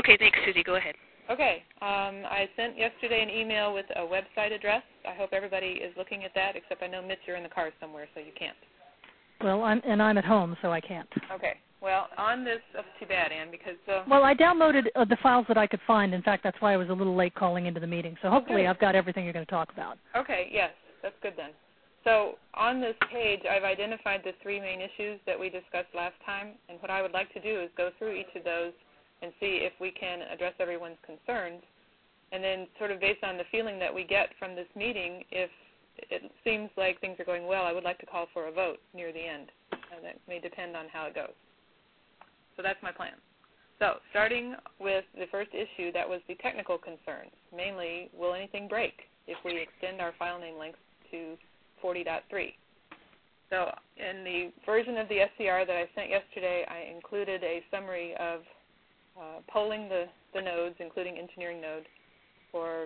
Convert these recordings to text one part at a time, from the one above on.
Okay, thanks, Susie. Go ahead. Okay. I sent yesterday an email with a website address. I hope everybody is looking at that, except I know, Mitch, you're in the car somewhere, so you can't. Well, I'm at home, so I can't. Okay. Well, on this, that's too bad, Ann, because... Well, I downloaded the files that I could find. In fact, that's why I was a little late calling into the meeting. So hopefully I've got everything you're going to talk about. Okay, yes. That's good then. So on this page, I've identified the three main issues that we discussed last time, and what I would like to do is go through each of those and see if we can address everyone's concerns, and then sort of based on the feeling that we get from this meeting, if it seems like things are going well, I would like to call for a vote near the end, and that may depend on how it goes. So that's my plan. So starting with the first issue, that was the technical concerns. Mainly, will anything break if we extend our file name length to 40.3? So in the version of the SCR that I sent yesterday, I included a summary of polling the nodes, including engineering node, for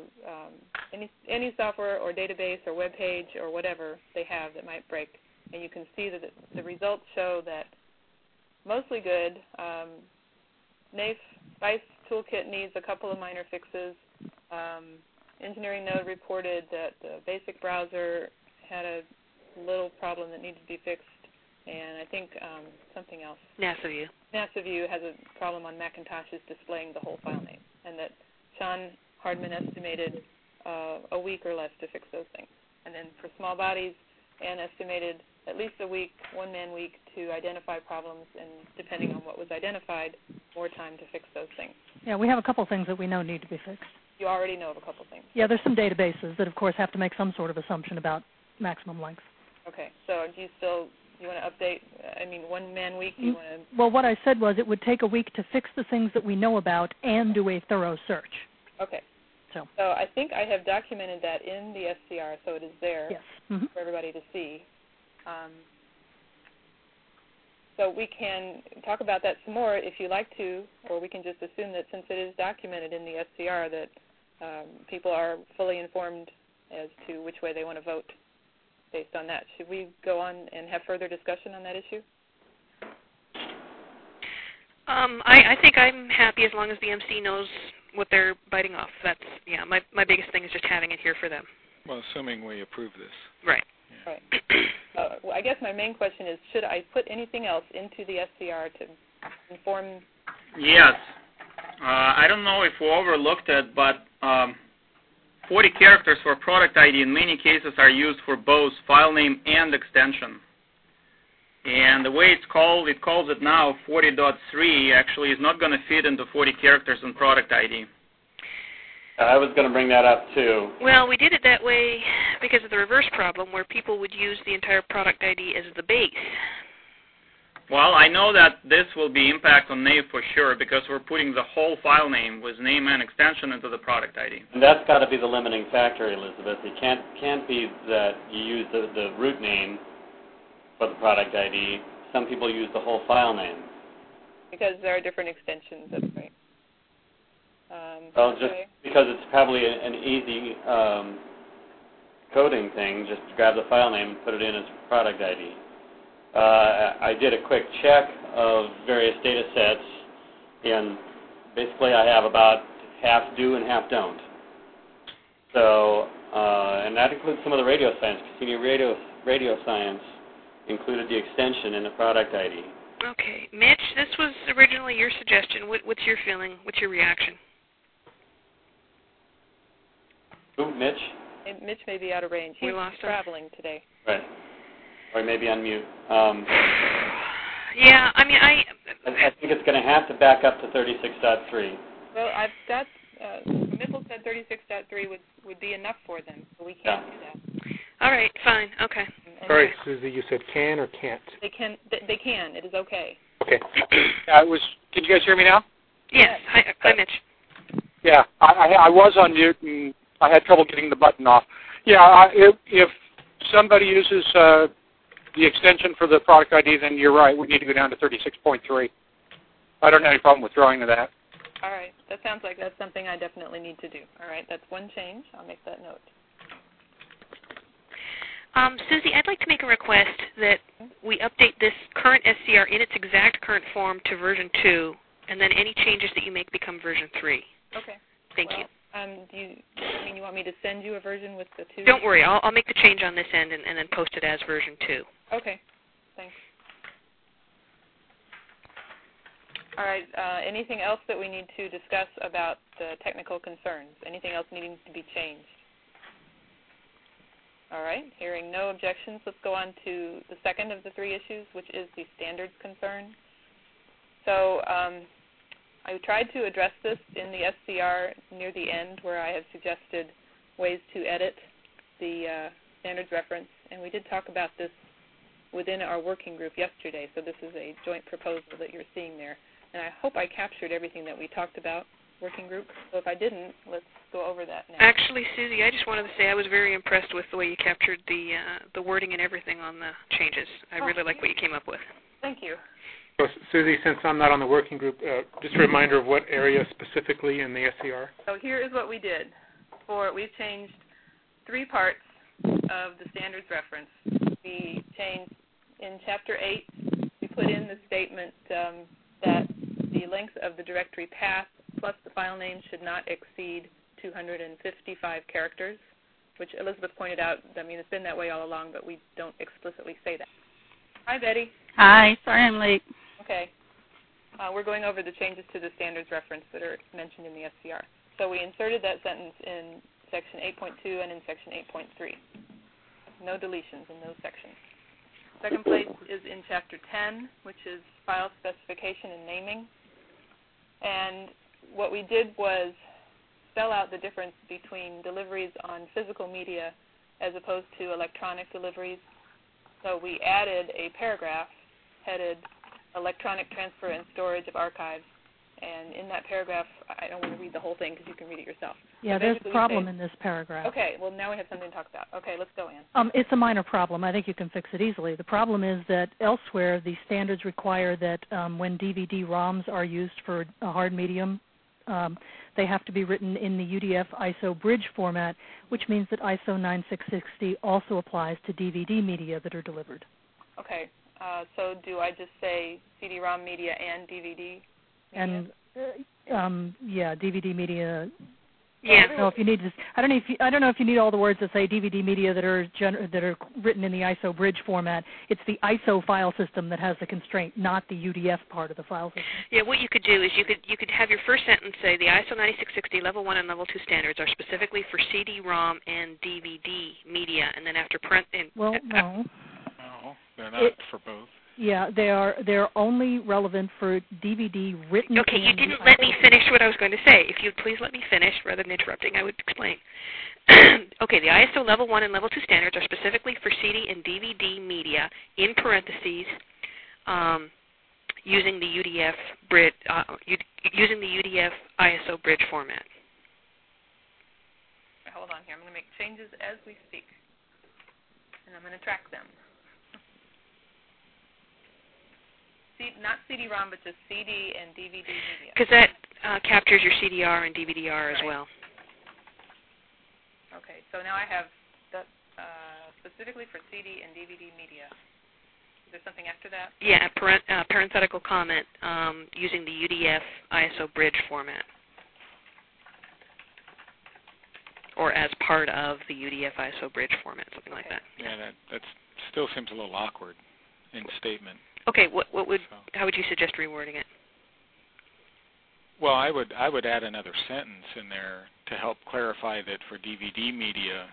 any software or database or web page or whatever they have that might break. And you can see that the results show that mostly good. NAIF Spice Toolkit needs a couple of minor fixes. Engineering node reported that the basic browser had a little problem that needed to be fixed, and I think something else. NASA View. NASA View has a problem on Macintoshes displaying the whole file name, and that Sean Hardman estimated a week or less to fix those things. And then for small bodies, Ann estimated at least a week, one-man week, to identify problems, and depending on what was identified, more time to fix those things. Yeah, we have a couple things that we know need to be fixed. You already know of a couple things. Yeah, there's some databases that, of course, have to make some sort of assumption about maximum length. Okay, so do you want to update, one-man week? Do you want to... Well, what I said was it would take a week to fix the things that we know about and do a thorough search. Okay. So I think I have documented that in the SCR, so it is there for everybody to see. So we can talk about that some more if you like to, or we can just assume that since it is documented in the SCR that people are fully informed as to which way they want to vote based on that. Should we go on and have further discussion on that issue? I think I'm happy as long as the MC knows what they're biting off. That's, my biggest thing is just having it here for them. Well, assuming we approve this. Right. Yeah. Right. Well, I guess my main question is, should I put anything else into the SCR to inform? Yes. I don't know if we overlooked it, but 40 characters for product ID in many cases are used for both file name and extension. And the way it calls it now, 40.3, actually is not going to fit into 40 characters in product ID. I was going to bring that up, too. Well, we did it that way because of the reverse problem where people would use the entire product ID as the base. Well, I know that this will be impact on NAIF for sure because we're putting the whole file name with name and extension into the product ID. And that's got to be the limiting factor, Elizabeth. It can't be that you use the root name for the product ID. Some people use the whole file name. Because there are different extensions, that's right. Well, just because it's probably an easy coding thing, just grab the file name and put it in as product ID. I did a quick check of various data sets, and basically I have about half do and half don't. So, and that includes some of the radio science. Cassini radio science included the extension in the product ID. Okay. Mitch, this was originally your suggestion. What's your feeling? What's your reaction? Who, Mitch? Mitch may be out of range. He's traveling today. Right. Or he may be on mute. Yeah, I mean, I think it's going to have to back up to 36.3. Well, I've got, Miffle said 36.3 would be enough for them, so we can't do that. All right, fine, okay. Sorry, Susie, you said can or can't? They can. It is okay. Okay. Did you guys hear me now? Yes. Hi, Mitch. Yeah, I was on mute and I had trouble getting the button off. Yeah, if somebody uses the extension for the product ID, then you're right. We need to go down to 36.3. I don't have any problem withdrawing to that. All right. That sounds like that's something I definitely need to do. All right. That's one change. I'll make that note. Susie, I'd like to make a request that we update this current SCR in its exact current form to version 2 And then any changes that you make become version 3. Okay. Thank you. Do you mean you want me to send you a version with the 2? Don't worry. I'll make the change on this end and then post it as version 2. Okay. Thanks. All right. Anything else that we need to discuss about the technical concerns? Anything else needing to be changed? All right. Hearing no objections, let's go on to the second of the 3 issues, which is the standards concern. So I tried to address this in the SCR near the end, where I have suggested ways to edit the standards reference, and we did talk about this within our working group yesterday, so this is a joint proposal that you're seeing there. And I hope I captured everything that we talked about, working group. So if I didn't, let's go over that now. Actually, Susie, I just wanted to say I was very impressed with the way you captured the wording and everything on the changes. I really like what you came up with. Thank you. So, Susie, since I'm not on the working group, just a reminder of what area specifically in the SCR? So here is what we did. We've changed 3 parts of the standards reference. We changed in Chapter 8, we put in the statement that the length of the directory path plus the file name should not exceed 255 characters, which Elizabeth pointed out. I mean, it's been that way all along, but we don't explicitly say that. Hi, Betty. Hi. Sorry I'm late. Okay. We're going over the changes to the standards reference that are mentioned in the SCR. So we inserted that sentence in Section 8.2 and in Section 8.3. No deletions in those sections. Second place is in Chapter 10, which is file specification and naming. And what we did was spell out the difference between deliveries on physical media as opposed to electronic deliveries. So we added a paragraph headed Electronic Transfer and Storage of Archives. And in that paragraph, I don't want to read the whole thing because you can read it yourself. Yeah, there's a problem in this paragraph. Okay, well, now we have something to talk about. Okay, let's go, Ann. It's a minor problem. I think you can fix it easily. The problem is that elsewhere, the standards require that when DVD-ROMs are used for a hard medium, they have to be written in the UDF ISO bridge format, which means that ISO 9660 also applies to DVD media that are delivered. Okay, so do I just say CD-ROM media and DVD media? And DVD media. Yeah. I don't know if you need to. I don't know if you need all the words that say DVD media that are written in the ISO bridge format. It's the ISO file system that has the constraint, not the UDF part of the file system. Yeah, what you could do is you could have your first sentence say the ISO 9660 Level 1 and Level 2 standards are specifically for CD-ROM and DVD media, and then after no. No, they're not for both. Yeah, they're only relevant for DVD written. Okay, you didn't let me finish what I was going to say. If you'd please let me finish rather than interrupting, I would explain. Okay, the ISO Level 1 and Level 2 standards are specifically for CD and DVD media, in parentheses, using the UDF bridge, using the UDF ISO bridge format. Hold on here. I'm going to make changes as we speak, and I'm going to track them. Not CD-ROM, but just CD and DVD media. Because that captures your CDR and DVDR as well. Okay, so now I have that specifically for CD and DVD media. Is there something after that? Yeah, parenthetical comment using the UDF ISO bridge format. Or as part of the UDF ISO bridge format, something like that. Yeah, that still seems a little awkward in statement. Okay, how would you suggest rewording it? Well, I would add another sentence in there to help clarify that for DVD media,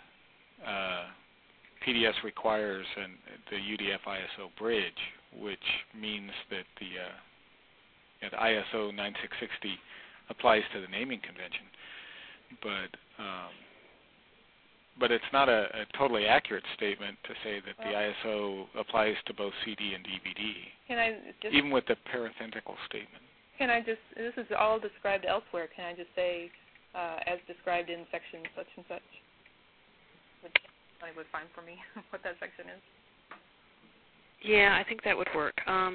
PDS requires the UDF ISO bridge, which means that the ISO 9660 applies to the naming convention, but it's not a totally accurate statement to say that the ISO applies to both CD and DVD. Can I just, even with the parenthetical statement? Can I just? This is all described elsewhere. Can I just say, as described in section such and such? Would find for me what that section is. Yeah, I think that would work. I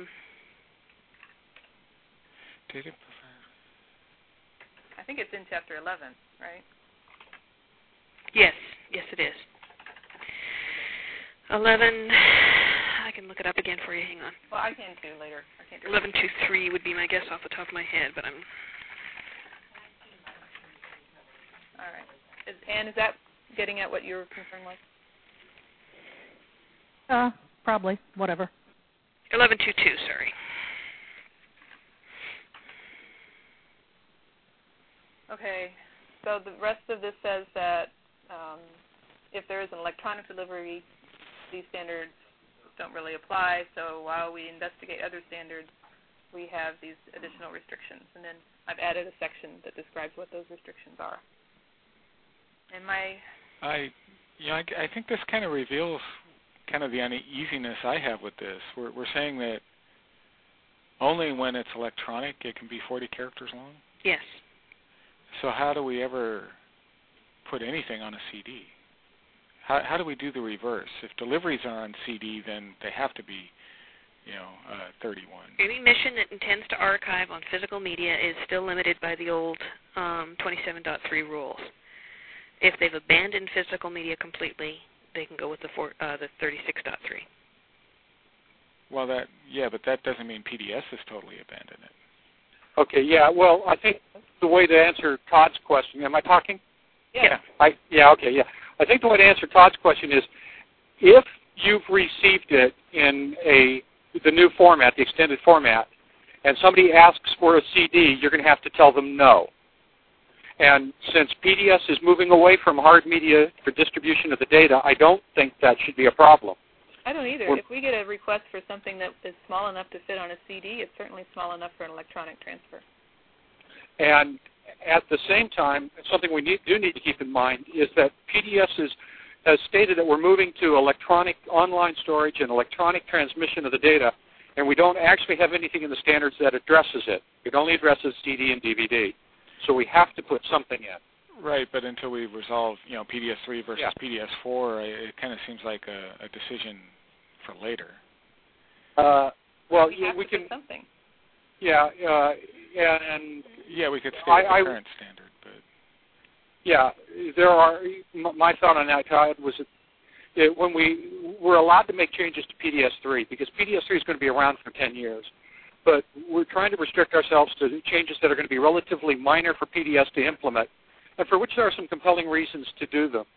think it's in Chapter 11, right? Yes, it is. 11, I can look it up again for you. Hang on. Well, I can too later. I can't do 1123 would be my guess off the top of my head, but I'm... All right. And is that getting at what your concern was? Probably. Whatever. 1122, sorry. Okay. So the rest of this says that if there is an electronic delivery, these standards don't really apply. So while we investigate other standards, we have these additional restrictions. And then I've added a section that describes what those restrictions are. And I think this kind of reveals kind of the uneasiness I have with this. We're saying that only when it's electronic it can be 40 characters long? Yes. So how do we ever put anything on a CD? How do we do the reverse? If deliveries are on CD, then they have to be, 31. Any mission that intends to archive on physical media is still limited by the old 27.3 rules. If they've abandoned physical media completely, they can go with the 36.3. Well, but that doesn't mean PDS has totally abandoned it. Okay, yeah. Well, I think the way to answer Todd's question, am I talking? Yeah. Okay. I think the way to answer Todd's question is, if you've received it in the new format, the extended format, and somebody asks for a CD, you're going to have to tell them no. And since PDS is moving away from hard media for distribution of the data, I don't think that should be a problem. I don't either. If we get a request for something that is small enough to fit on a CD, it's certainly small enough for an electronic transfer. And at the same time, something we do need to keep in mind is that PDS has stated that we're moving to electronic online storage and electronic transmission of the data, and we don't actually have anything in the standards that addresses it. It only addresses CD and DVD. So we have to put something in. Right, but until we resolve, PDS-3 versus PDS-4, it kind of seems like a decision for later. We can do something. Yeah, and we could stay with the current standard, but there are. My thought on that, Todd, was that when we're allowed to make changes to PDS-3 because PDS-3 is going to be around for 10 years. But we're trying to restrict ourselves to changes that are going to be relatively minor for PDS to implement, and for which there are some compelling reasons to do them.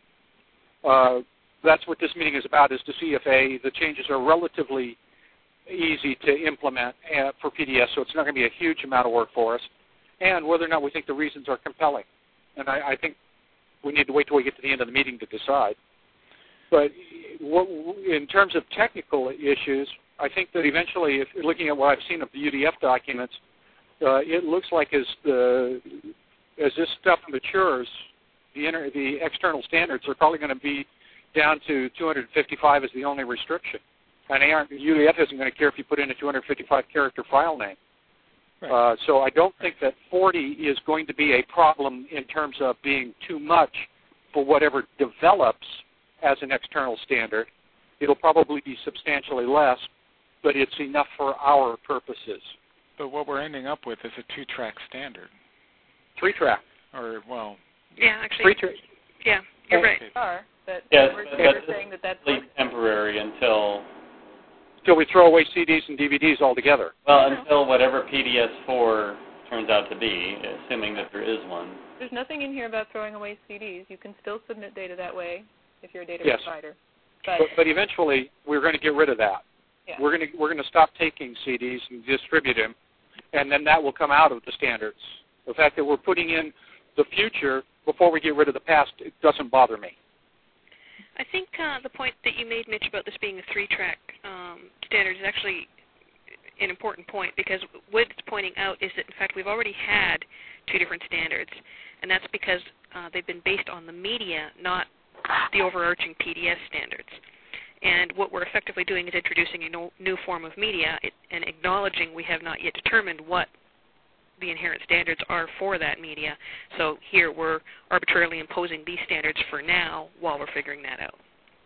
That's what this meeting is about, is to see if the changes are relatively easy to implement for PDS, so it's not going to be a huge amount of work for us, and whether or not we think the reasons are compelling. And I think we need to wait till we get to the end of the meeting to decide. But in terms of technical issues, I think that eventually, if looking at what I've seen of the UDF documents, it looks like as this stuff matures, the external standards are probably going to be down to 255 as the only restriction. And UDF isn't going to care if you put in a 255-character file name. Right. So I don't think that 40 is going to be a problem in terms of being too much for whatever develops as an external standard. It'll probably be substantially less, but it's enough for our purposes. But what we're ending up with is a 2-track standard. 3-track. Yeah, actually. 3-track. Yeah, you're right. But yes, we're saying that's temporary until we throw away CDs and DVDs altogether. Well, until whatever PDS-4 turns out to be, assuming that there is one. There's nothing in here about throwing away CDs. You can still submit data that way if you're a data provider. But eventually, we're going to get rid of that. Yeah. We're going to stop taking CDs and distribute them, and then that will come out of the standards. The fact that we're putting in the future before we get rid of the past, it doesn't bother me. I think the point that you made, Mitch, about this being a 3-track standard is actually an important point, because what it's pointing out is that, in fact, we've already had 2 different standards, and that's because they've been based on the media, not the overarching PDS standards. And what we're effectively doing is introducing a new form of media and acknowledging we have not yet determined what the inherent standards are for that media. So here we're arbitrarily imposing these standards for now while we're figuring that out.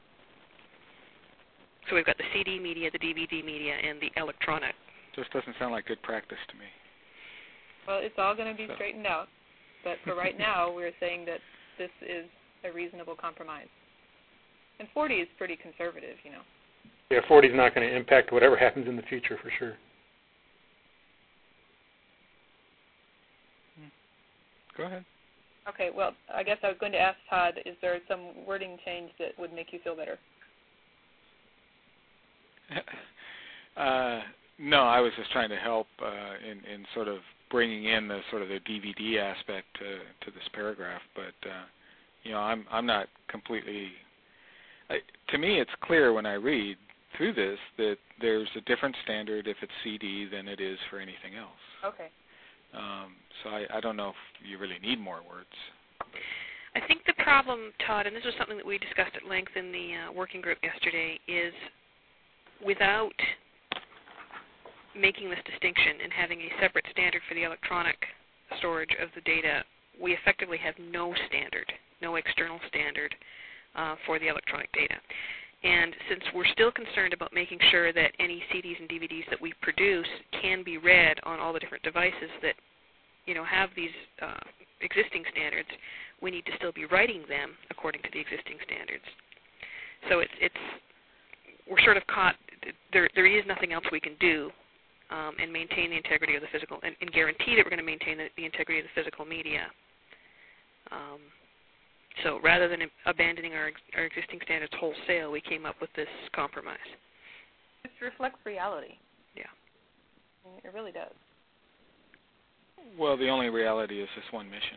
So we've got the CD media, the DVD media, and the electronic. Just doesn't sound like good practice to me. Well, it's all going to be straightened out. But for right now, we're saying that this is a reasonable compromise. And 40 is pretty conservative, Yeah, 40 is not going to impact whatever happens in the future for sure. Go ahead. Okay, well, I guess I was going to ask Todd, is there some wording change that would make you feel better? No, I was just trying to help in sort of bringing in the sort of the DVD aspect to this paragraph, but I'm not completely. To me, it's clear when I read through this that there's a different standard if it's CD than it is for anything else. Okay. So I don't know if you really need more words. I think the problem, Todd, and this was something that we discussed at length in the working group yesterday, is without making this distinction and having a separate standard for the electronic storage of the data, we effectively have no standard, no external standard for the electronic data. And since we're still concerned about making sure that any CDs and DVDs that we produce can be read on all the different devices that have these existing standards, we need to still be writing them according to the existing standards. So we're sort of caught. There is nothing else we can do and maintain the integrity of the physical and guarantee that we're going to maintain the integrity of the physical media. So rather than abandoning our existing standards wholesale, we came up with this compromise. It reflects reality. Yeah. It really does. Well, the only reality is this one mission,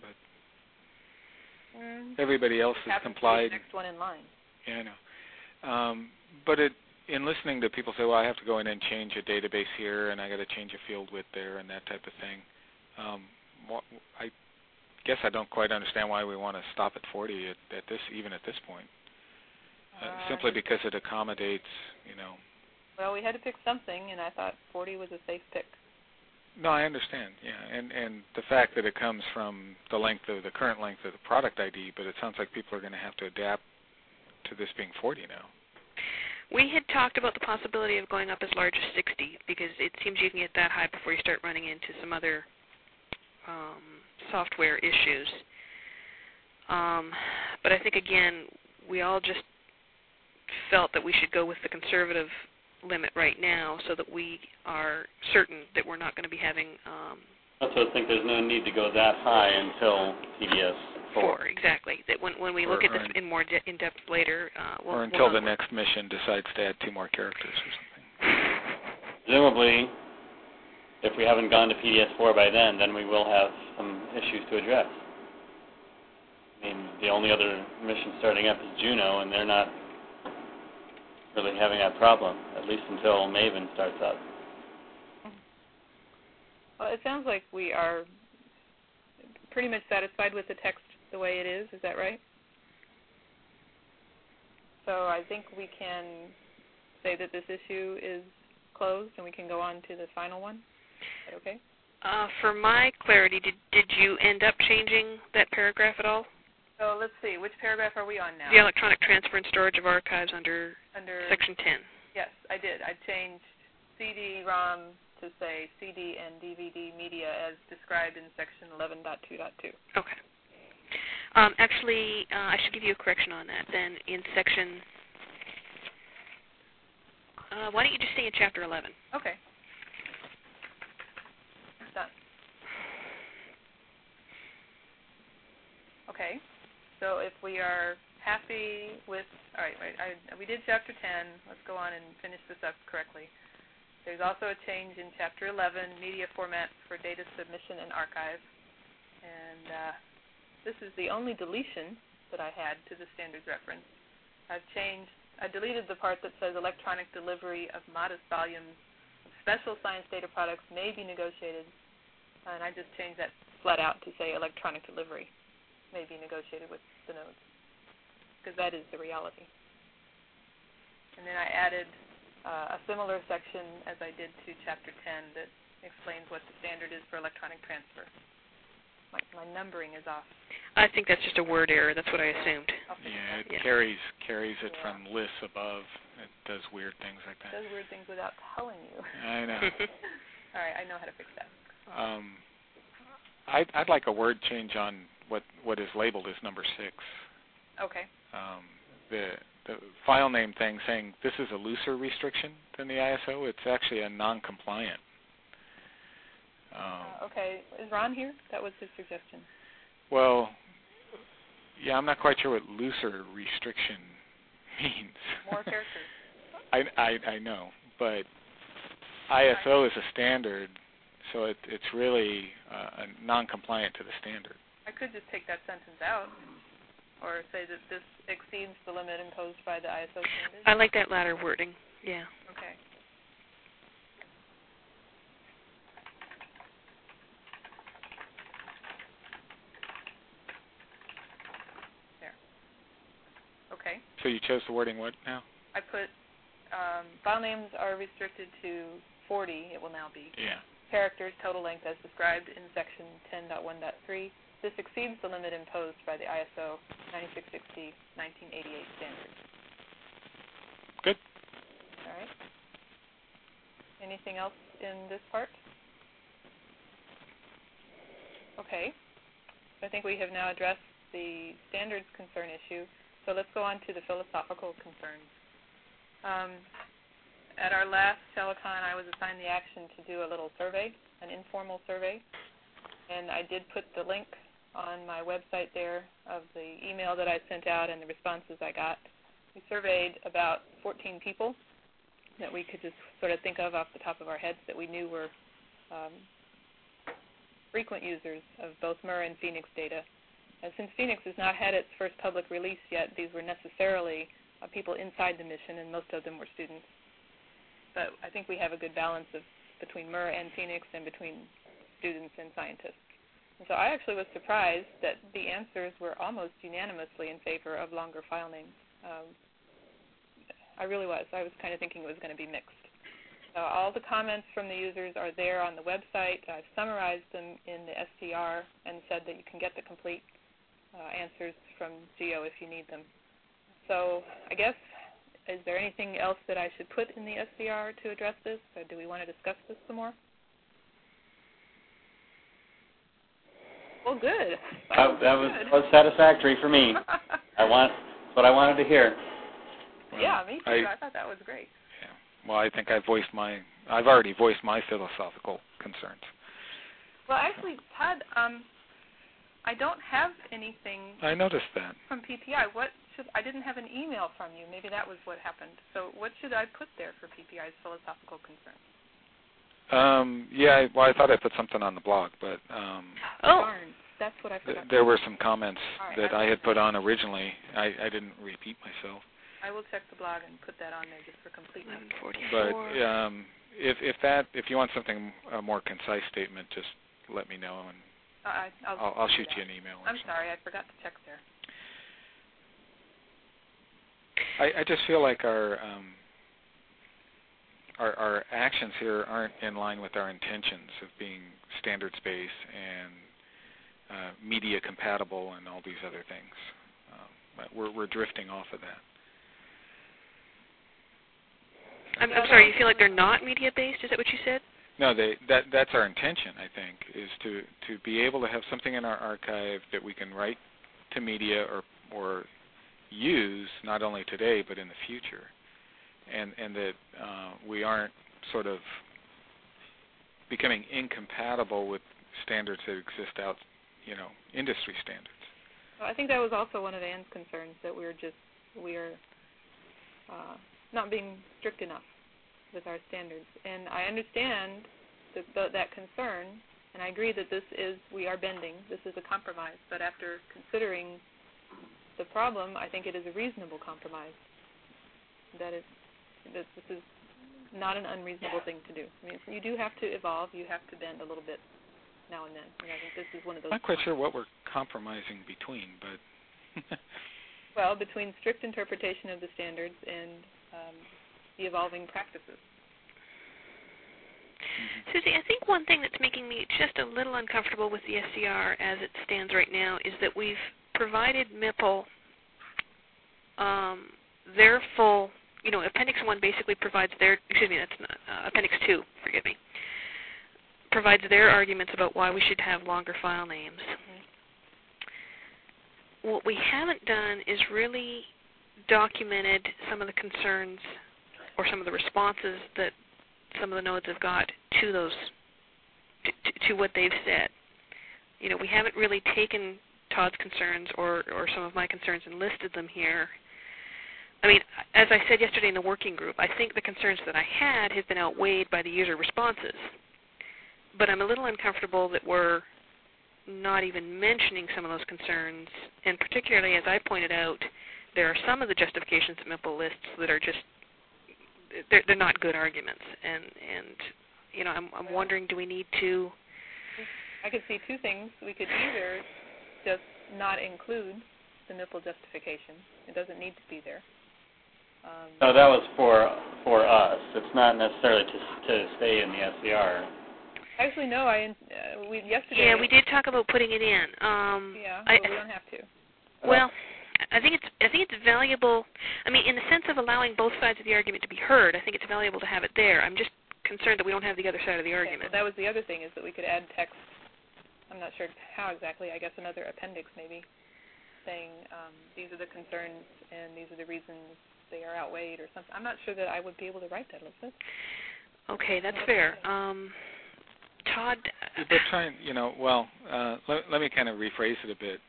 but everybody else has complied. The next one in line. Yeah, I know. But in listening to people say, well, I have to go in and change a database here, and I got to change a field width there, and that type of thing. I guess I don't quite understand why we want to stop at 40 even at this point. Simply because it accommodates, Well, we had to pick something, and I thought 40 was a safe pick. No, I understand. Yeah, and the fact that it comes from the current length of the product ID, but it sounds like people are going to have to adapt to this being 40 now. We had talked about the possibility of going up as large as 60 because it seems you can get that high before you start running into some other software issues. But I think, again, we all just felt that we should go with the conservative limit right now so that we are certain that we're not going to be having... I also think there's no need to go that high until PDS 4. Exactly. That when we look at this in more in-depth later... or until the next mission decides to add 2 more characters or something. Presumably, if we haven't gone to PDS 4 by then we will have some issues to address. I mean, the only other mission starting up is Juno, and they're not really having that problem, at least until Maven starts up. Well, it sounds like we are pretty much satisfied with the text the way it is. Is that right? So I think we can say that this issue is closed and we can go on to the final one. Is that okay? For my clarity, did you end up changing that paragraph at all? So let's see, which paragraph are we on now? The electronic transfer and storage of archives under Section 10. Yes, I did. I changed CD-ROM to say CD and DVD media as described in Section 11.2.2. Okay. Actually, I should give you a correction on that. Then in Section... why don't you just say in Chapter 11? Okay. Done. Okay. So if we are happy with, all right, we did Chapter 10. Let's go on and finish this up correctly. There's also a change in Chapter 11, media formats for data submission and archive. And this is the only deletion that I had to the standards reference. I deleted the part that says electronic delivery of modest volumes of special science data products may be negotiated. And I just changed that flat out to say electronic delivery may be negotiated with the nodes, because that is the reality. And then I added a similar section as I did to Chapter 10 that explains what the standard is for electronic transfer. My numbering is off. I think that's just a word error. That's what I assumed. Yeah, it carries it from lists above. It does weird things like that. It does weird things without telling you. I know. All right, I know how to fix that. I'd like a word change on what is labeled as number 6. Okay. The file name thing saying this is a looser restriction than the ISO. It's actually a non-compliant. Okay. Is Ron here? That was his suggestion. Well, yeah, I'm not quite sure what looser restriction means. More characters. I know, but ISO is a standard, so it's really non-compliant to the standard. I could just take that sentence out, or say that this exceeds the limit imposed by the ISO standard. I like that latter wording. Yeah. Okay. There. Okay. So you chose the wording what now? I put file names are restricted to 40, it will now be. Yeah. Characters, total length as described in section 10.1.3. This exceeds the limit imposed by the ISO 9660-1988 standard. Good. All right. Anything else in this part? Okay. I think we have now addressed the standards concern issue, so let's go on to the philosophical concerns. At our last telecon, I was assigned the action to do a little survey, an informal survey, and I did put the link on my website there of the email that I sent out and the responses I got. We surveyed about 14 people that we could just sort of think of off the top of our heads that we knew were frequent users of both MER and Phoenix data. And since Phoenix has not had its first public release yet, these were necessarily people inside the mission, and most of them were students. But I think we have a good balance between MER and Phoenix and between students and scientists. And so I actually was surprised that the answers were almost unanimously in favor of longer file names. I really was. I was kind of thinking it was going to be mixed. So all the comments from the users are there on the website. I've summarized them in the SDR and said that you can get the complete answers from Geo if you need them. So I guess, is there anything else that I should put in the SDR to address this, or do we want to discuss this some more? Well, good. That was satisfactory for me. That's what I wanted to hear. Yeah, me too. I thought that was great. Yeah. Well, I think I've already voiced my philosophical concerns. Well, actually, Todd, I don't have anything. I noticed that. From PPI. I didn't have an email from you. Maybe that was what happened. So what should I put there for PPI's philosophical concerns? Yeah, well, I thought I put something on the blog, but Darn, that's what I forgot. There were some comments right, that I had put on originally. I didn't repeat myself. I will check the blog and put that on there just for completeness. But if you want something a more concise statement, just let me know and I'll shoot you an email. I'm sorry, I forgot to check there. I just feel like our actions here aren't in line with our intentions of being standards-based and media compatible and all these other things. We're drifting off of that. I'm sorry, you feel like they're not media-based? Is that what you said? No, that's our intention, I think, is to be able to have something in our archive that we can write to media or use not only today but in the future, and that we aren't sort of becoming incompatible with standards that exist out, industry standards. Well, I think that was also one of Ann's concerns, that we are not being strict enough with our standards. And I understand that concern, and I agree that we are bending. This is a compromise. But after considering the problem, I think it is a reasonable compromise. That this is not an unreasonable thing to do. I mean, you do have to evolve. You have to bend a little bit now and then. And I think this is one of those. I'm not quite sure what we're compromising between, but well, between strict interpretation of the standards and the evolving practices. Susie, I think one thing that's making me just a little uncomfortable with the SCR as it stands right now is that we've provided MIPL their full, Appendix 1 basically provides Appendix 2, forgive me, provides their arguments about why we should have longer file names. Mm-hmm. What we haven't done is really documented some of the concerns or some of the responses that some of the nodes have got to those, to what they've said. You know, we haven't really taken Todd's concerns or some of my concerns and listed them here. I mean, as I said yesterday in the working group, I think the concerns that I had have been outweighed by the user responses. But I'm a little uncomfortable that we're not even mentioning some of those concerns, and particularly, as I pointed out, there are some of the justifications that Mipple lists that are just, they're not good arguments. And you know, I'm wondering, do we need to... I could see two things. We could either just not include the Mipple justification. It doesn't need to be there. No, that was for us. It's not necessarily to stay in the SCR. Actually, no. We yesterday. Yeah, we did talk about putting it in. Yeah, but we don't have to. Well, I think it's valuable. I mean, in the sense of allowing both sides of the argument to be heard, I think it's valuable to have it there. I'm just concerned that we don't have the other side of the argument. Well, that was the other thing, is that we could add text. I'm not sure how exactly. I guess another appendix maybe, saying these are the concerns and these are the reasons they are outweighed or something. I'm not sure that I would be able to write that, Elizabeth. Okay, that's fair. Todd? But trying, you know, well, let me kind of rephrase it a bit.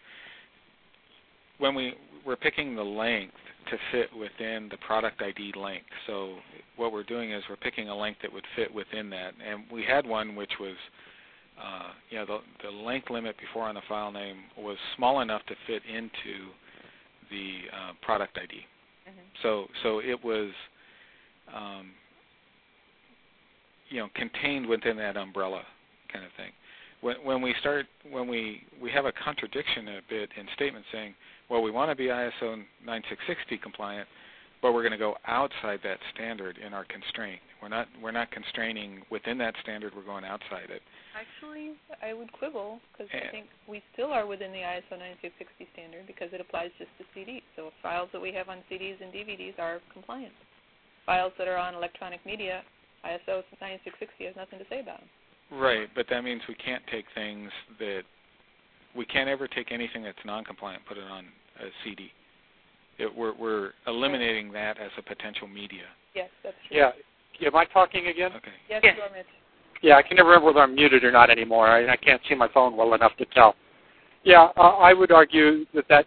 When we're picking the length to fit within the product ID length, so what we're doing is we're picking a length that would fit within that. And we had one which was, you know, the length limit before on the file name was small enough to fit into the product ID. Mm-hmm. So it was, you know, contained within that umbrella kind of thing. When we have a contradiction a bit in statements saying, well, we want to be ISO 9660 compliant, but we're going to go outside that standard in our constraint. We're not constraining within that standard. We're going outside it. Actually, I would quibble, because I think we still are within the ISO 9660 standard because it applies just to CDs. So files that we have on CDs and DVDs are compliant. Files that are on electronic media, ISO 9660 has nothing to say about them. Right, but that means we can't take things that we can't ever take anything that's non-compliant and put it on a CD. We're eliminating that as a potential media. Yes, that's true. Yeah. Am I talking again? Okay. Yes, yes. you are, Mitch. Yeah, I can never remember whether I'm muted or not anymore. I can't see my phone well enough to tell. Yeah, I would argue that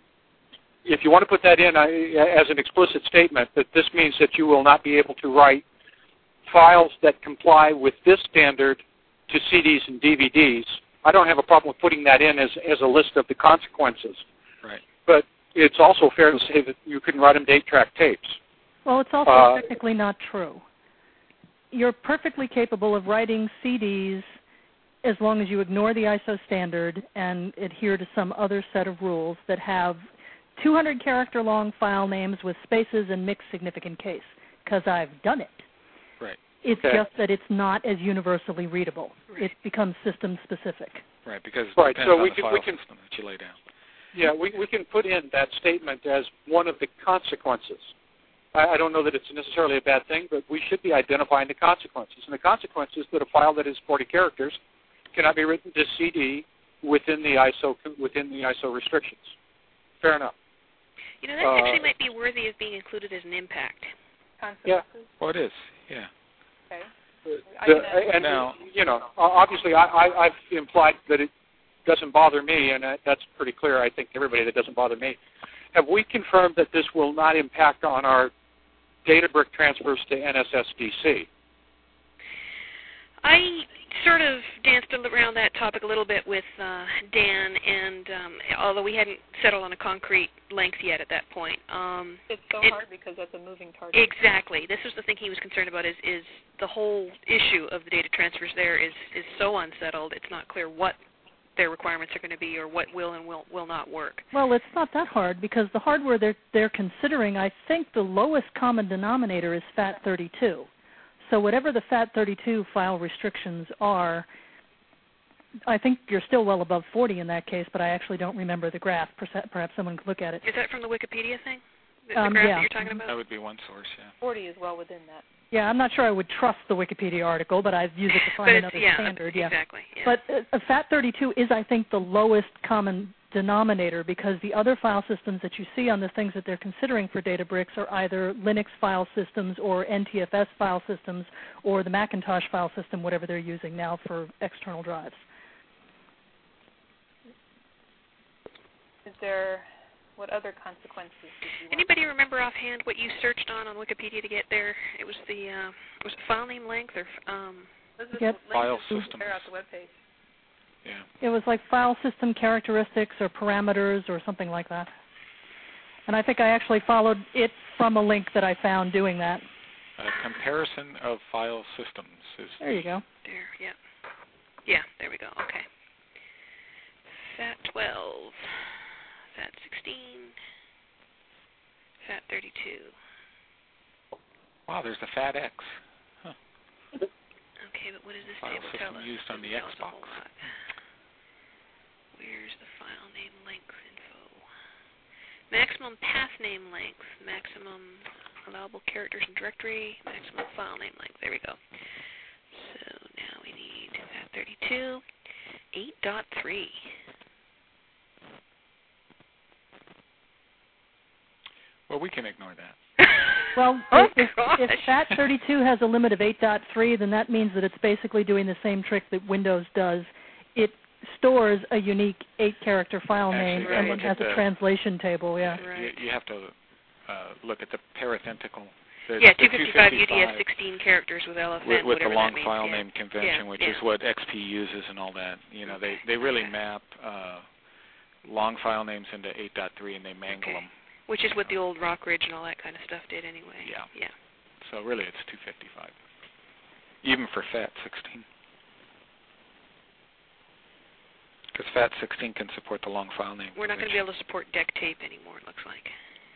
if you want to put that in as an explicit statement, that this means that you will not be able to write files that comply with this standard to CDs and DVDs. I don't have a problem with putting that in as a list of the consequences. Right. But it's also fair to say that you can write them 8-track tapes. Well, it's also technically not true. You're perfectly capable of writing CDs as long as you ignore the ISO standard and adhere to some other set of rules that have 200-character long file names with spaces and mixed significant case, because I've done it. Right. It's just that it's not as universally readable. Right. It becomes system-specific. Right, because it depends on the file system that you lay down. Yeah, we can put in that statement as one of the consequences. I don't know that it's necessarily a bad thing, but we should be identifying the consequences. And the consequence is that a file that is 40 characters cannot be written to CD within the ISO restrictions. Fair enough. You know, that actually might be worthy of being included as an impact. Yeah. Well, it is. Yeah. Okay. And now, you know, obviously, I've implied that it doesn't bother me, and that's pretty clear. I think everybody that doesn't bother me. Have we confirmed that this will not impact on our Databrick transfers to NSSDC? I sort of danced around that topic a little bit with Dan, and although we hadn't settled on a concrete length yet at that point. It's so hard because that's a moving target. Exactly. This was the thing he was concerned about, is the whole issue of the data transfers there is so unsettled, it's not clear what their requirements are going to be or what will and will not work. Well, it's not that hard because the hardware they're considering, I think the lowest common denominator is FAT32. So whatever the FAT32 file restrictions are, I think you're still well above 40 in that case, but I actually don't remember the graph. Perhaps someone could look at it. Is that from the Wikipedia thing? The graph that you're talking about? That would be one source, yeah. 40 is well within that. Yeah, I'm not sure I would trust the Wikipedia article, but I've used it to find another standard. Yeah, exactly. Yeah. But FAT32 is, I think, the lowest common denominator, because the other file systems that you see on the things that they're considering for Databricks are either Linux file systems or NTFS file systems or the Macintosh file system, whatever they're using now for external drives. Is there, what other consequences did you want? Anybody remember offhand what you searched on Wikipedia to get there? It was the was it file name length or file systems. Out the webpage. Yeah. It was like file system characteristics or parameters or something like that. And I think I actually followed it from a link that I found doing that. Comparison of file systems is. There you go. There, yeah. Yeah, there we go. Okay. FAT12, FAT16, FAT32. Wow, there's the FATX. Huh. Okay, but what does this file table system tell us? used on the Doesn't tell us a Xbox. whole lot. Where's the file name length info? Maximum path name length, maximum allowable characters in directory, maximum file name length. There we go. So now we need FAT32, 8.3. Well, we can ignore that. Well, Oh, if gosh. FAT32 has a limit of 8.3, then that means that it's basically doing the same trick that Windows does. It stores a unique 8-character file name Actually, and right. it has a translation table, yeah. Right. You have to look at the parenthetical. The, Yeah, the 255 UDF 16 characters with LFN, with the whatever long that means, file yeah. name convention, which is what XP uses and all that. You know, they really map long file names into 8.3 and they mangle them. Which is what the old Rockridge and all that kind of stuff did anyway. Yeah. Yeah. So really it's 255, even for FAT16. Because FAT16 can support the long file name. We're not going to be able to support deck tape anymore, it looks like.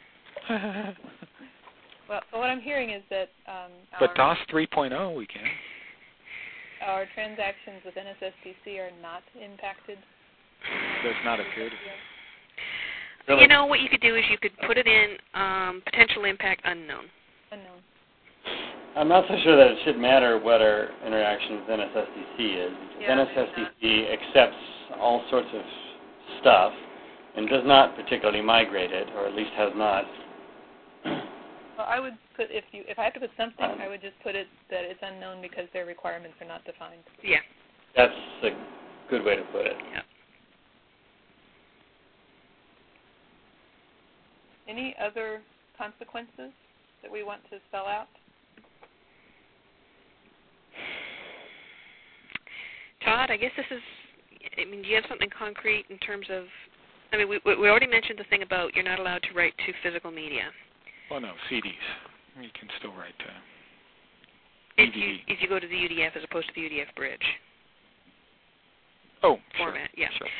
Well, what I'm hearing is that but DOS 3.0 we can. Our transactions with NSSDC are not impacted. Does not appear to be. Really? You know, what you could do is you could put it in potential impact unknown. Unknown. I'm not so sure that it should matter what our interaction with NSSDC is. Yeah, NSSDC accepts all sorts of stuff and does not particularly migrate it, or at least has not. Well, I would put, if I have to put something, I would just put it that it's unknown because their requirements are not defined. Yeah. That's a good way to put it. Yeah. Any other consequences that we want to spell out? Todd, I guess this is, I mean, do you have something concrete in terms of, I mean, we already mentioned the thing about you're not allowed to write to physical media. Well, no, CDs. You can still write to If you go to the UDF as opposed to the UDF bridge format. Sure, Yeah. sure.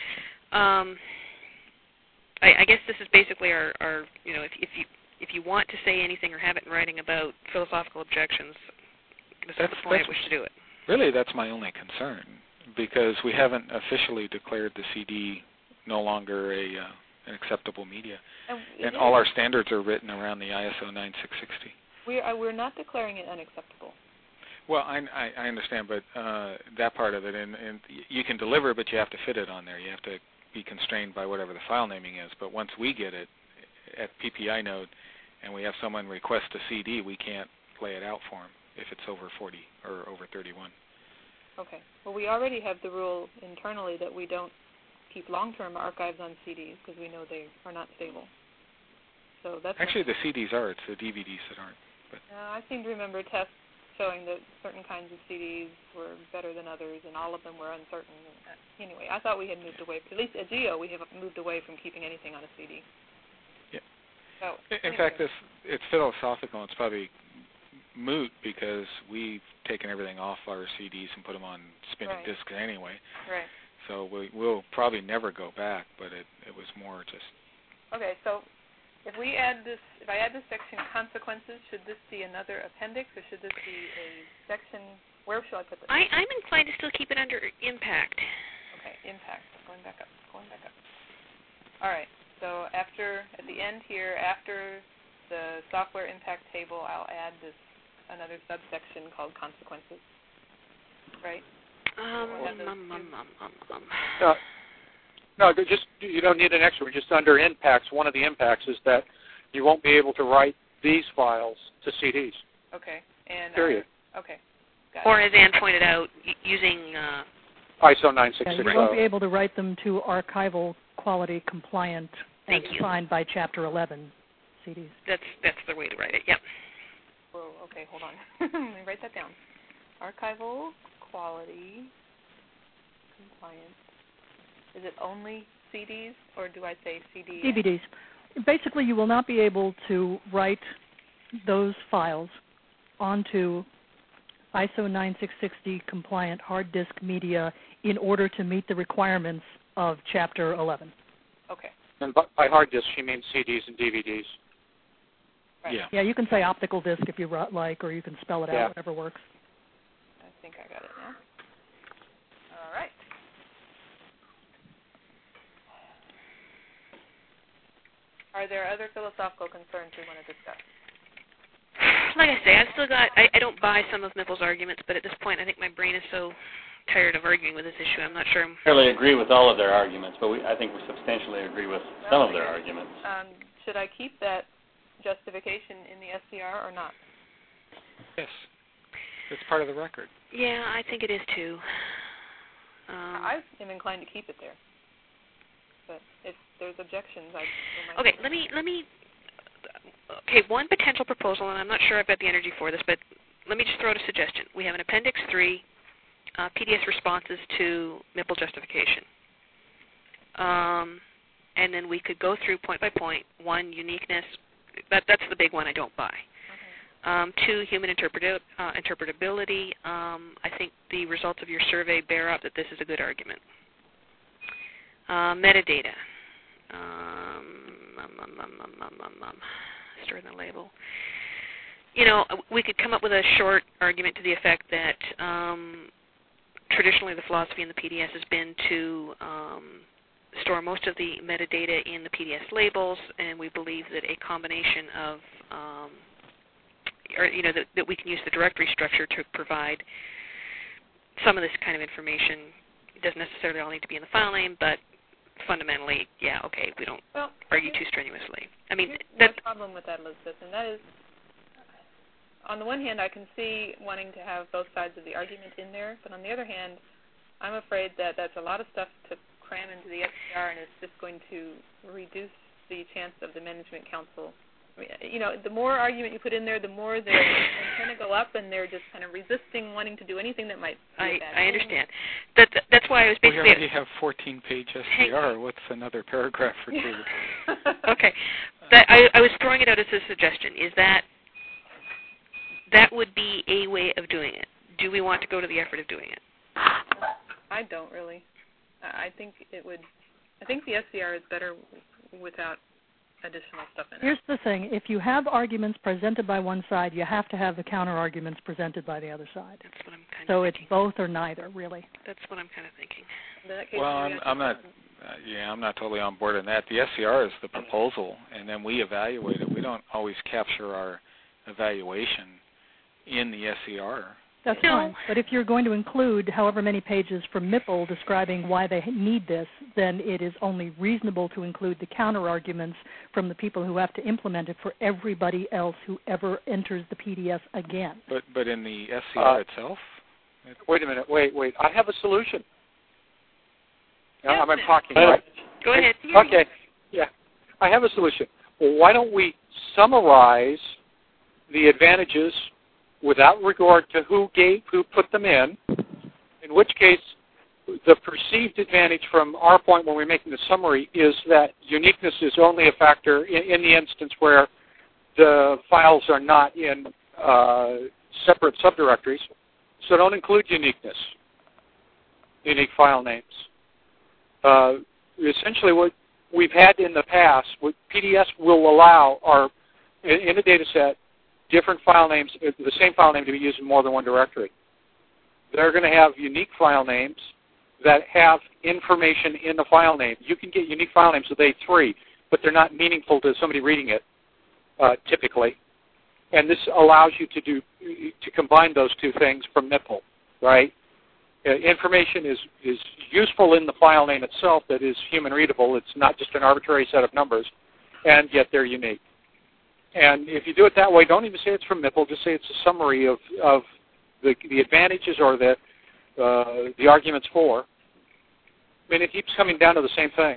I guess this is basically our you know, if you want to say anything or have it in writing about philosophical objections, this is the point at which to do it. Really, that's my only concern, because we haven't officially declared the CD no longer an acceptable media, and all our standards are written around the ISO 9660. We're not declaring it unacceptable. Well, I understand, but that part of it, and you can deliver, but you have to fit it on there. You have to be constrained by whatever the file naming is. But once we get it at PPI node, and we have someone request a CD, we can't lay it out for them if it's over 40 or over 31. Okay. Well, we already have the rule internally that we don't keep long-term archives on CDs because we know they are not stable. So that's actually the CDs are. It's the DVDs that aren't. But I seem to remember tests showing that certain kinds of CDs were better than others, and all of them were uncertain. Anyway, I thought we had moved away. At least at Geo, we have moved away from keeping anything on a CD. Yeah. So, in fact, it's philosophical. It's probably moot because we've taken everything off our CDs and put them on spinning discs anyway. Right. So we'll probably never go back, but it was more just. Okay, so if I add this section consequences, should this be another appendix, or should this be a section? Where should I put this? I'm inclined to still keep it under impact. Okay, impact. Going back up. All right. So at the end here, after the software impact table, I'll add another subsection called consequences. Right? No, you don't need an extra. Just under impacts, one of the impacts is that you won't be able to write these files to CDs. Okay. And period. Okay. Got Or it. as Ann pointed out, using ISO 9660. You won't be able to write them to archival quality compliant as defined by Chapter 11 CDs. That's the way to write it. Yep. Whoa, okay, hold on. Let me write that down. Archival quality compliant. Is it only CDs, or do I say CD? DVDs. Basically, you will not be able to write those files onto ISO 9660 compliant hard disk media in order to meet the requirements of Chapter 11. Okay. And by hard disk, she means CDs and DVDs. Right. Yeah. Yeah, you can say optical disc if you like, or you can spell it out, whatever works. I think I got it now. All right. Are there other philosophical concerns we want to discuss? Like I say, I don't buy some of Mipple's arguments, but at this point I think my brain is so tired of arguing with this issue, I'm not sure. I fairly agree with all of their arguments, but I think we substantially agree with some of their arguments. Should I keep that justification in the SCR or not? Yes. It's part of the record. Yeah, I think it is too. I am inclined to keep it there. But if there's objections, Okay, let me okay, one potential proposal, and I'm not sure I've got the energy for this, but let me just throw out a suggestion. We have an Appendix 3, PDS responses to Mipple justification. And then we could go through point by point. One, uniqueness. That's the big one I don't buy. Two, human interpretability. I think the results of your survey bear out that this is a good argument. Metadata. Storing the label. You know, we could come up with a short argument to the effect that traditionally the philosophy in the PDS has been to store most of the metadata in the PDS labels, and we believe that a combination of, that we can use the directory structure to provide some of this kind of information. It doesn't necessarily all need to be in the file name, but fundamentally, yeah, okay, we don't argue too strenuously. I mean, that's the problem with that, Elizabeth, and that is, on the one hand, I can see wanting to have both sides of the argument in there, but on the other hand, I'm afraid that that's a lot of stuff to cram into the SCR, and it's just going to reduce the chance of the Management Council. I mean, you know, the more argument you put in there, the more they're going to go up, and they're just kind of resisting wanting to do anything that might be bad. I understand. That's why I was basically... We already have 14-page SCR. What's another paragraph or two? Okay. I was throwing it out as a suggestion. Is that would be a way of doing it. Do we want to go to the effort of doing it? I don't really. I think it would. I think the SCR is better without additional stuff in it. Here's the thing. If you have arguments presented by one side, you have to have the counter-arguments presented by the other side. That's what I'm kind of So thinking. it's both or neither, really. That's what I'm kind of thinking. Well, I'm not totally on board on that. The SCR is the proposal, and then we evaluate it. We don't always capture our evaluation in the SCR. That's fine. But if you're going to include however many pages from Mipple describing why they need this, then it is only reasonable to include the counter-arguments from the people who have to implement it for everybody else who ever enters the PDS again. But in the SCR itself? Wait a minute. Wait. I have a solution. Yes, I'm talking, right? Go ahead. Okay. Yeah. I have a solution. Well, why don't we summarize the advantages without regard to who put them in which case the perceived advantage from our point when we're making the summary is that uniqueness is only a factor in the instance where the files are not in separate subdirectories. So don't include unique file names. Essentially what we've had in the past, what PDS will allow in a data set, different file names, the same file name to be used in more than one directory. They're going to have unique file names that have information in the file name. You can get unique file names with A3, but they're not meaningful to somebody reading it, typically. And this allows you to combine those two things from Mipple, right? Information is useful in the file name itself that is human readable. It's not just an arbitrary set of numbers, and yet they're unique. And if you do it that way, don't even say it's from MIPL. Just say it's a summary of the advantages or the arguments for. I mean, it keeps coming down to the same thing.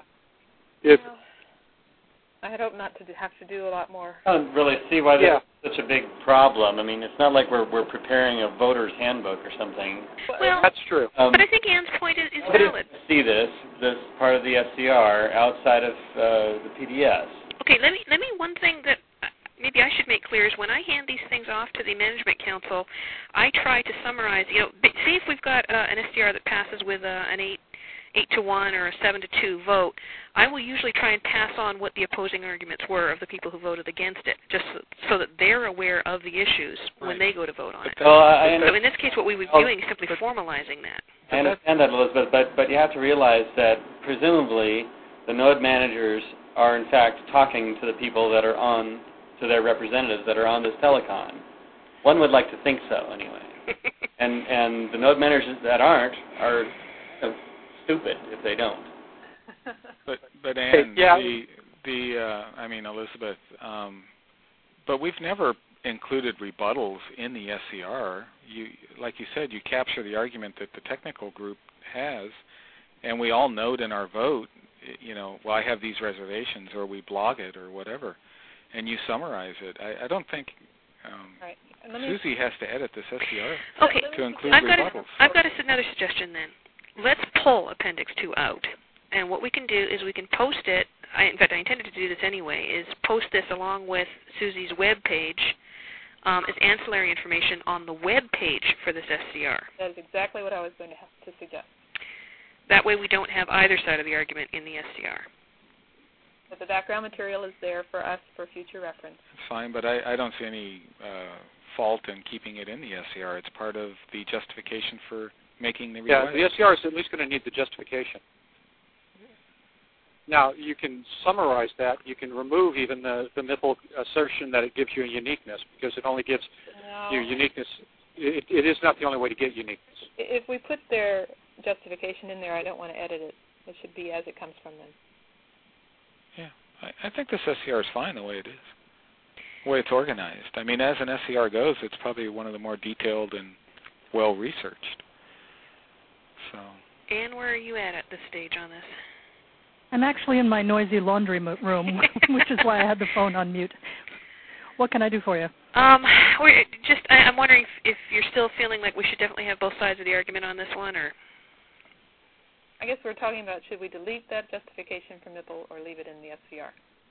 I had hoped not to have to do a lot more. I don't really see why that's such a big problem. I mean, it's not like we're preparing a voter's handbook or something. Well, that's true. But I think Ann's point is valid. See this part of the SCR outside of the PDS. Okay, let me one thing that maybe I should make clear is when I hand these things off to the Management Council, I try to summarize. Say if we've got an SCR that passes with an 8-to-1 or a 7-to-2 vote, I will usually try and pass on what the opposing arguments were of the people who voted against it, just so that they're aware of the issues when they go to vote on it. So in this case, what we would be doing is simply formalizing that. I understand that, Elizabeth, but you have to realize that presumably the node managers are in fact talking to the people that are on, to their representatives that are on this telecon. One would like to think so, anyway. and the node managers that aren't are stupid if they don't. But Ann, I mean, Elizabeth, but we've never included rebuttals in the SCR. Like you said, you capture the argument that the technical group has, and we all note in our vote, well, I have these reservations, or we blog it, or whatever, and you summarize it. I don't think Susie has to edit this SCR to include rebuttals. I've got another suggestion then. Let's pull Appendix 2 out. And what we can do is we can post it. In fact, I intended to do this anyway, is post this along with Susie's web page as ancillary information on the web page for this SCR. That is exactly what I was going to suggest. That way we don't have either side of the argument in the SCR. But the background material is there for us for future reference. That's fine, but I don't see any fault in keeping it in the SCR. It's part of the justification for making the request. Yeah, the SCR is at least going to need the justification. Now, you can summarize that. You can remove even the MIPL assertion that it gives you a uniqueness, because it only gives you uniqueness. It is not the only way to get uniqueness. If we put their justification in there, I don't want to edit it. It should be as it comes from them. Yeah, I think this SCR is fine the way it is, the way it's organized. I mean, as an SCR goes, it's probably one of the more detailed and well-researched. So. Ann, where are you at this stage on this? I'm actually in my noisy laundry room, which is why I had the phone on mute. What can I do for you? I'm wondering if you're still feeling like we should definitely have both sides of the argument on this one, or? I guess we're talking about should we delete that justification from MIPL or leave it in the SCR?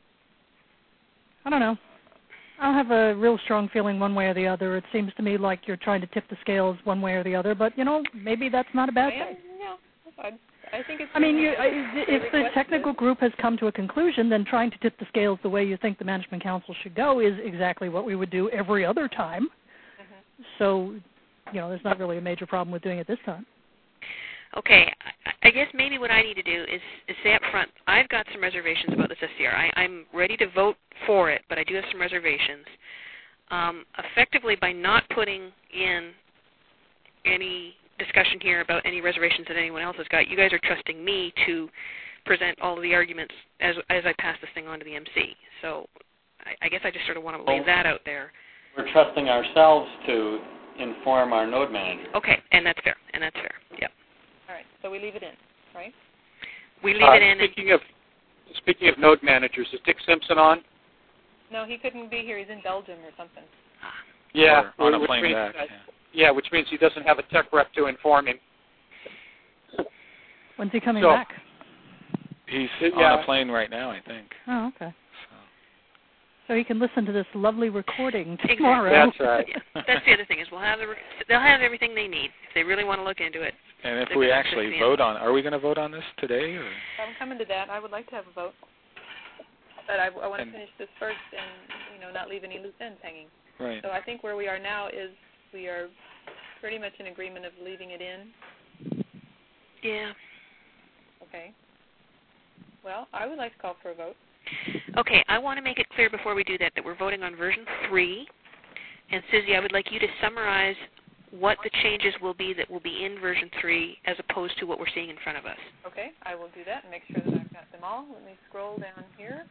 I don't know. I have a real strong feeling one way or the other. It seems to me like you're trying to tip the scales one way or the other, but, maybe that's not a bad thing. Yeah, I think it's... I mean, if the technical group has come to a conclusion, then trying to tip the scales the way you think the Management Council should go is exactly what we would do every other time. Mm-hmm. So, there's not really a major problem with doing it this time. Okay, I guess maybe what I need to do is say up front, I've got some reservations about this SCR. I'm ready to vote for it, but I do have some reservations. Effectively, by not putting in any discussion here about any reservations that anyone else has got, you guys are trusting me to present all of the arguments as I pass this thing on to the MC. So I guess I just sort of want to lay that out there. We're trusting ourselves to inform our node manager. Okay, and that's fair. Yep. All right, so we leave it in, right? We leave it in. Speaking of node managers, is Dick Simpson on? No, he couldn't be here. He's in Belgium or something. Yeah, or on a plane back. Which means he doesn't have a tech rep to inform him. When's he coming back? He's on a plane right now, I think. Oh, okay. So he can listen to this lovely recording tomorrow. That's right. Yeah. That's the other thing is they'll have everything they need if they really want to look into it. And if we actually vote on, are we going to vote on this today? Or? I'm coming to that. I would like to have a vote, but I want to finish this first and not leave any loose ends hanging. Right. So I think where we are now is we are pretty much in agreement of leaving it in. Yeah. Okay. Well, I would like to call for a vote. Okay, I want to make it clear before we do that we're voting on version 3. And Susie, I would like you to summarize what the changes will be that will be in version 3 as opposed to what we're seeing in front of us. Okay, I will do that and make sure that I've got them all. Let me scroll down here.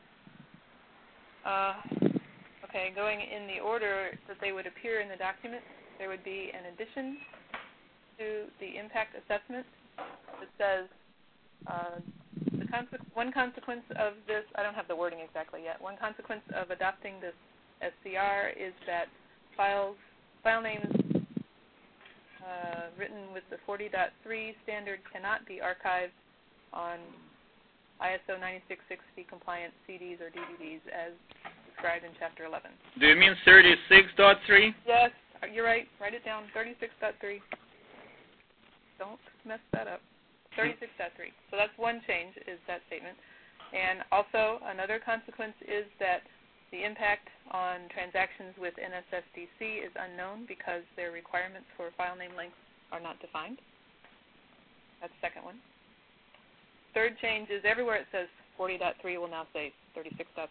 Okay, going in the order that they would appear in the document, there would be an addition to the impact assessment that says one consequence of this, I don't have the wording exactly yet, one consequence of adopting this SCR is that file names written with the 40.3 standard cannot be archived on ISO 9660 compliant CDs or DVDs as described in Chapter 11. Do you mean 36.3? Yes, you're right. Write it down, 36.3. Don't mess that up. 36.3. So that's one change, is that statement. And also another consequence is that the impact on transactions with NSSDC is unknown because their requirements for file name lengths are not defined. That's the second one. Third change is everywhere it says 40.3 will now say 36.3.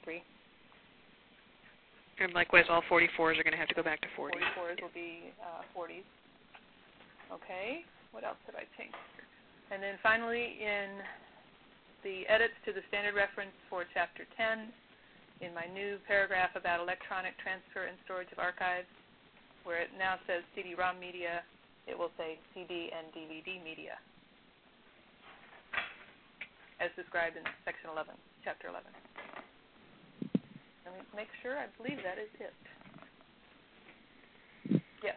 And likewise, all 44s are going to have to go back to 40. 44s will be 40s. Okay, what else did I change here? And then finally, in the edits to the standard reference for Chapter 10, in my new paragraph about electronic transfer and storage of archives, where it now says CD-ROM media, it will say CD and DVD media, as described in Section 11, Chapter 11. Let me make sure. I believe that is it. Yes.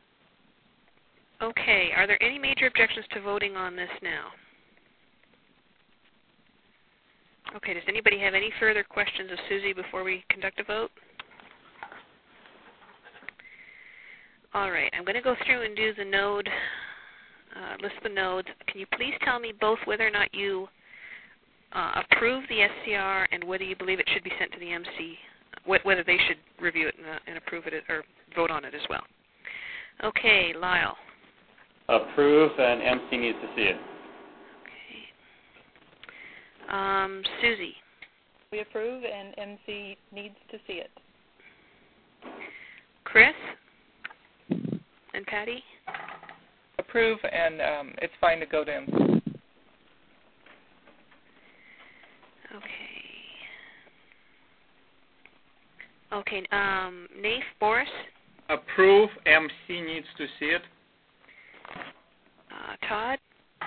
Okay. Are there any major objections to voting on this now? Okay. Does anybody have any further questions of Susie before we conduct a vote? All right. I'm going to go through and do the node, list the nodes. Can you please tell me both whether or not you approve the SCR and whether you believe it should be sent to the MC, whether they should review it and approve it or vote on it as well? Okay. Lyle. Approve, and MC needs to see it. Susie. We approve, and MC needs to see it. Chris? And Patty? Approve, and it's fine to go to MC. Okay, Naif, Boris? Approve, MC needs to see it. Todd?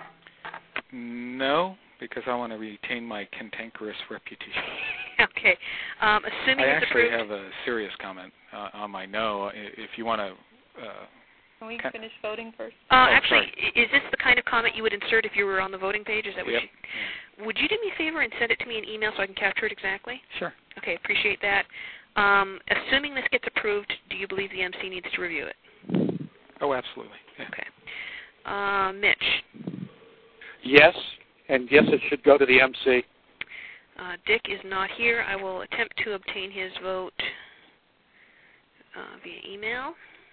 No, because I want to retain my cantankerous reputation. Okay. Assuming I it's actually approved. have a serious comment on my no. If you want to... Can we finish voting first? Actually, sorry. is this the kind of comment you would insert if you were on the voting page? Is that what Yep. Would you do me a favor and send it to me in email so I can capture it exactly? Sure. Okay, appreciate that. Assuming this gets approved, do you believe the MC needs to review it? Oh, absolutely. Yeah. Okay. Mitch? Yes, and yes, it should go to the MC. Dick is not here. I will attempt to obtain his vote via email.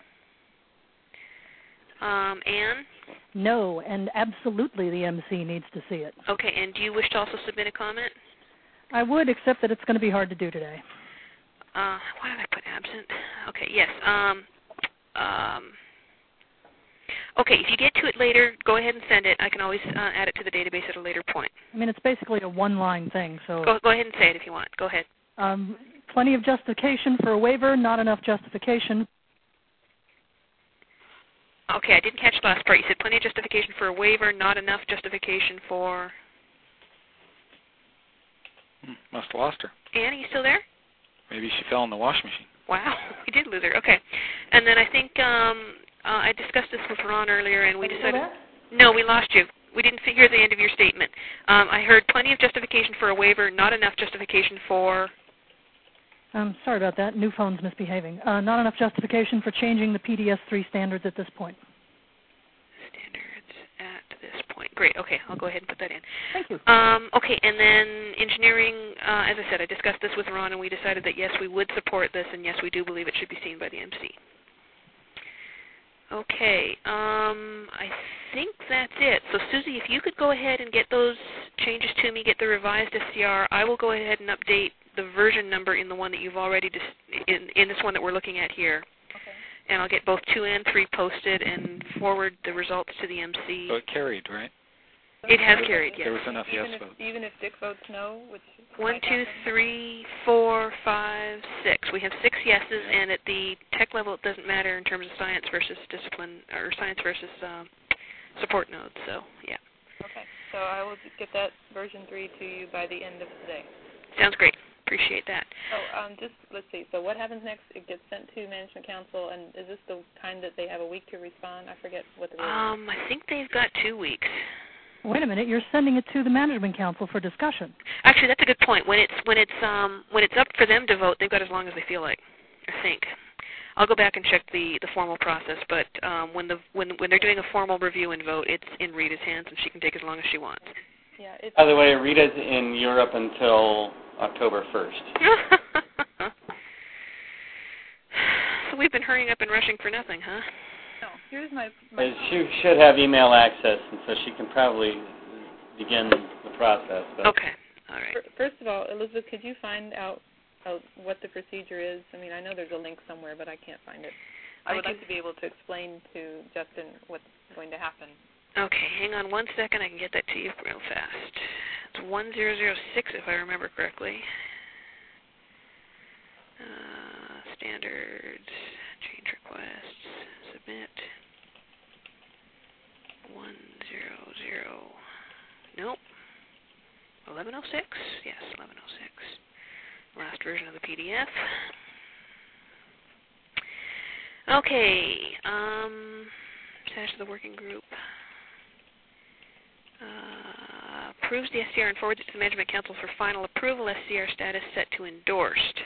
Anne? No, and absolutely the MC needs to see it. Okay, and do you wish to also submit a comment? I would, except that it's going to be hard to do today. Why did I put absent? Okay, yes. Okay, if you get to it later, go ahead and send it. I can always add it to the database at a later point. I mean, it's basically a one-line thing, so... Go ahead and say it if you want. Go ahead. Plenty of justification for a waiver, not enough justification. Okay, I didn't catch the last part. You said plenty of justification for a waiver, not enough justification for... Must have lost her. Anne, are you still there? Maybe she fell in the wash machine. Wow, we did lose her. Okay. And then I think I discussed this with Ron earlier, and we decided... No, we lost you. We didn't figure the end of your statement. I heard plenty of justification for a waiver, not enough justification for... Sorry about that. New phone's misbehaving. Not enough justification for changing the PDS-3 standards at this point. Standards at this point. Great. Okay, I'll go ahead and put that in. Thank you. Okay, and then engineering, as I said, I discussed this with Ron, and we decided that, yes, we would support this, and, yes, we do believe it should be seen by the MC. Okay, I think that's it. So, Susie, if you could go ahead and get those changes to me, get the revised SCR, I will go ahead and update the version number in the one that you've already, in this one that we're looking at here. Okay. And I'll get both 2 and 3 posted and forward the results to the MC. So it carried, right? It has carried, yes. There was enough yes votes. Even if Dick votes no, which 1, 2, 3, 4, 5, 6. We have 6 yeses, and at the tech level, it doesn't matter in terms of science versus discipline, or science versus support nodes. So, yeah. Okay. So I will get that version 3 to you by the end of today. Sounds great. Appreciate that. So let's see. So what happens next? It gets sent to Management Council, and is this the time that they have a week to respond? I forget what the rule is. I think they've got 2 weeks. Wait a minute, you're sending it to the Management Council for discussion. Actually, that's a good point. When it's up for them to vote, they've got as long as they feel like, I think. I'll go back and check the formal process, but when they're doing a formal review and vote, it's in Rita's hands, and she can take as long as she wants. Yeah. By the way, Rita's in Europe until October 1st. So we've been hurrying up and rushing for nothing, huh? No. Here's my She should have email access, and so she can probably begin the process. But. Okay. All right. First of all, Elizabeth, could you find out what the procedure is? I mean, I know there's a link somewhere, but I can't find it. I would like to be able to explain to Justin what's going to happen. Okay, hang on 1 second. I can get that to you real fast. It's 1006, if I remember correctly. Standards, change requests, submit. 100. Nope. 1106? Yes, 1106. Last version of the PDF. Okay. Attached to the working group. Approves the SCR and forwards it to the Management Council for final approval. SCR status set to endorsed.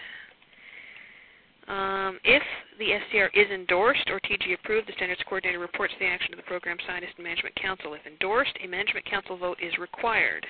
If the SCR is endorsed or TG approved, the Standards Coordinator reports the action to the Program Scientist and Management Council. If endorsed, a Management Council vote is required.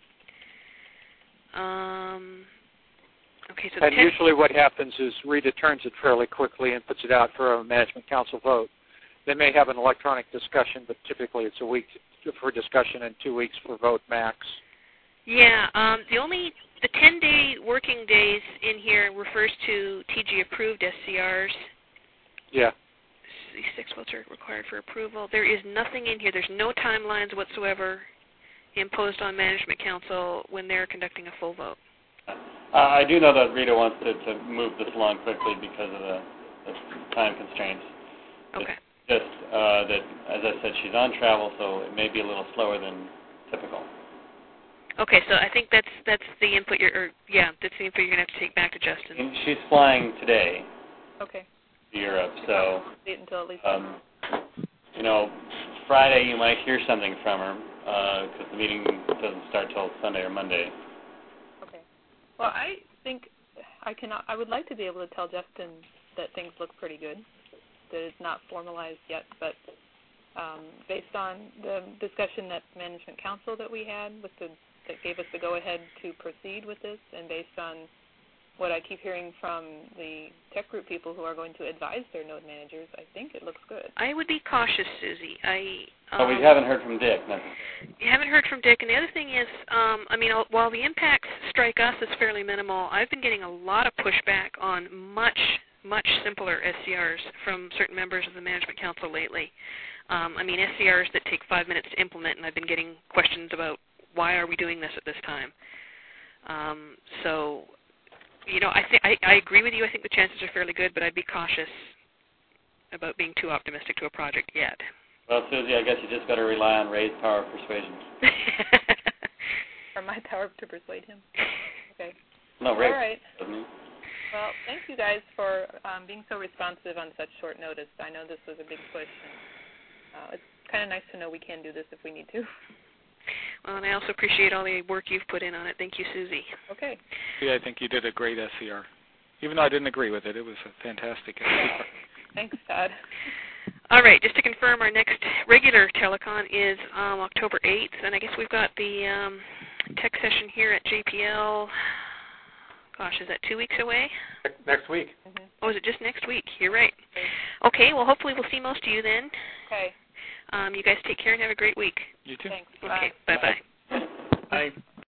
Okay, so and usually what happens is Rita turns it fairly quickly and puts it out for a Management Council vote. They may have an electronic discussion, but typically it's a week for discussion and 2 weeks for vote max. Yeah, the 10-day working days in here refers to TG-approved SCRs. Yeah. These 6 votes are required for approval. There is nothing in here. There's no timelines whatsoever imposed on Management Council when they're conducting a full vote. I do know that Rita wants to move this along quickly because of the time constraints. Okay. It's just that, as I said, she's on travel, so it may be a little slower than typical. Okay, so I think that's the input that's the input you're going to have to take back to Justin. And she's flying today. Okay. To Europe, so wait until at least Friday you might hear something from her because the meeting doesn't start till Sunday or Monday. Okay. Well, I think I would like to be able to tell Justin that things look pretty good, that it's not formalized yet, but based on the discussion at Management Council that we had that gave us the go-ahead to proceed with this, and based on what I keep hearing from the tech group people who are going to advise their node managers, I think it looks good. I would be cautious, Susie. But we haven't heard from Dick. You haven't heard from Dick, and the other thing is, while the impacts strike us as fairly minimal, I've been getting a lot of pushback on much simpler SCRs from certain members of the Management Council lately. SCRs that take 5 minutes to implement, and I've been getting questions about why are we doing this at this time. I agree with you. I think the chances are fairly good, but I'd be cautious about being too optimistic to a project yet. Well, Susie, I guess you just got to rely on Ray's power of persuasion. Or my power to persuade him. Okay. No, Ray. All right. Doesn't he? Well, thank you guys for being so responsive on such short notice. I know this was a big push, and it's kind of nice to know we can do this if we need to. Well, and I also appreciate all the work you've put in on it. Thank you, Susie. Okay. Yeah, I think you did a great SCR. Even though I didn't agree with it, it was a fantastic SCR. Thanks, Todd. All right, just to confirm, our next regular telecon is October 8th, and I guess we've got the tech session here at JPL. Gosh, is that 2 weeks away? Next week. Mm-hmm. Oh, is it just next week? You're right. Okay, well, hopefully we'll see most of you then. Okay. You guys take care and have a great week. You too. Thanks. Okay, bye-bye. Bye.